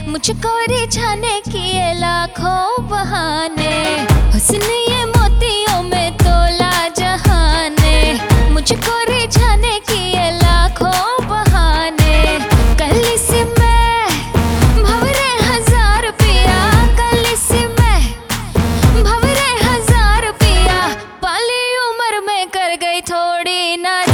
मुझको रिझाने किए लाखों बहाने, हुस्न ये मोतियों में तोला जहाने। मुझको रिझाने किए लाखों बहाने, कल से मैं भंवरे हजार पिया, कल से मैं भंवरे हजार पिया। पाली उम्र में कर गई थोड़ी ना